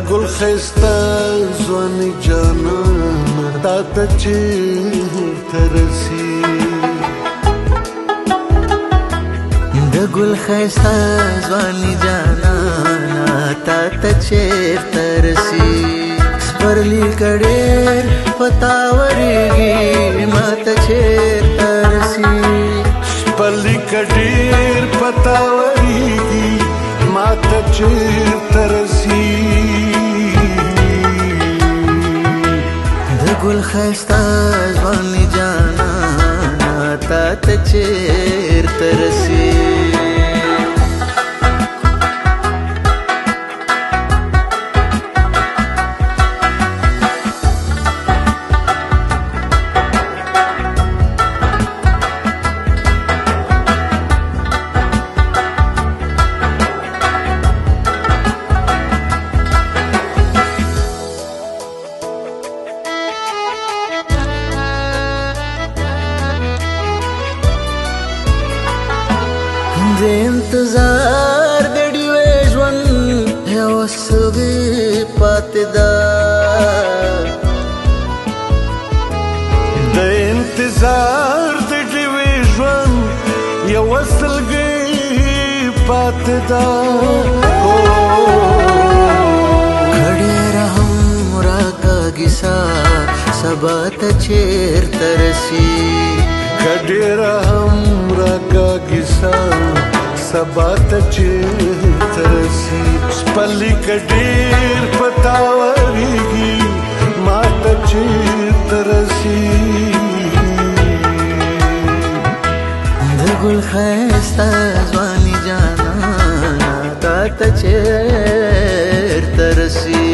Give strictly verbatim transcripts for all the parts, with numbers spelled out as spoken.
ګل ښایسته ځواني جانانه تا ته چېرته رسي د ګل ښایسته ځواني جانانه تا ته چېرته رسي سپرلي که ډېر په تا ورېږي ما ته چېرته رسي سپرلي که ډېر په تا ورېږي ما ته چېرته رسي د ګل ښایسته ځواني جانانه تا ته چېرته رسي د انتظار د ډیوې ژوند یوه سلګۍ پاتې ده د انتظار د ډیوې ژوند یوه سلګۍ پاتې ده که ډېره هم راکاږي سا سبا ته چېرته رسي که ډېره هم راکاږي سا سبا ته چېرته رسي سپرلي که ډېر په تا ورېږي ما ته چېرته رسي د ګل ښایسته ځواني جانانه تا ته چېرته رسي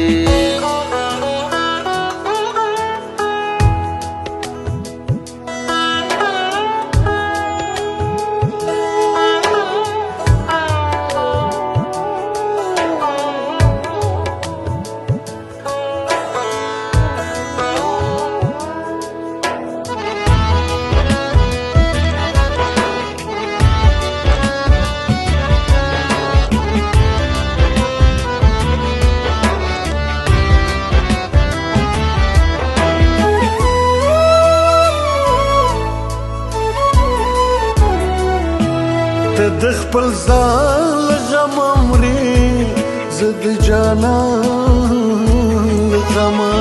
ته د خپل ځان له غمه مرې زه د جانان له غمه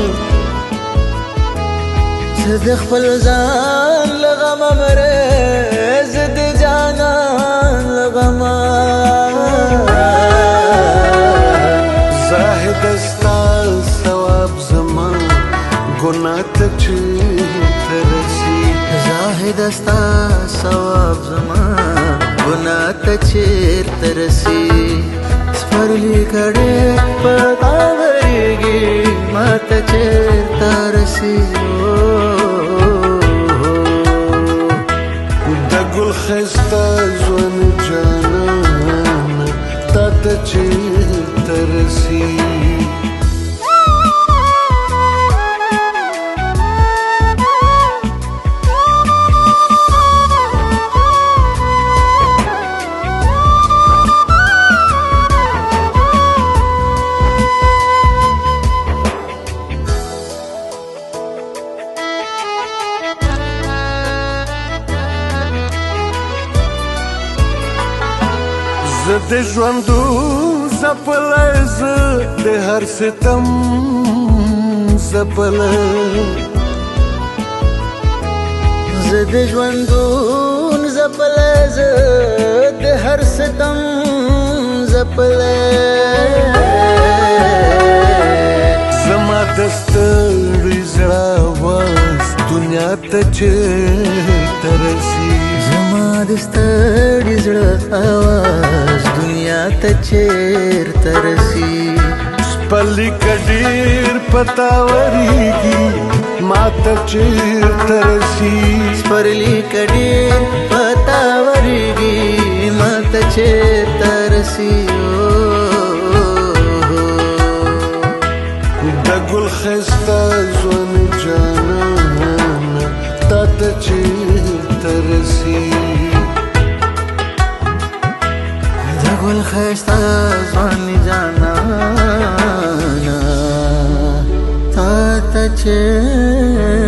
ته د خپل ځان له غمه مرې زه د جانان له غمه زاهده ستا ثواب زما ګناه ته چېرته رسي زاهده ستا ثواب زما ګناه ته چېرته رسي سپرلي که ډېر په تا ورېږي ما ته چېرته رسي د ګل ښایسته ځواني جانانه تا ته چېرته رسي زه د ژوندون ځپلی زه د هر ستم ځپلی زه د ژوندون ځپلی زه د هر ستم ځپلی زما د ستړي زړه آواز دنیا ته چېرته رسي زما د ستړي زړه آواز دنیا ته چېرته رسي سپرلي که ډېر په تا ورېږي ما ته چېرته رسي سپرلي که ډېر په تا ورېږي ما ته چېرته رسي د ګل ښایسته ځواني جانانه تا ته چېرته رسي د ګل ښایسته ځواني جانانه چې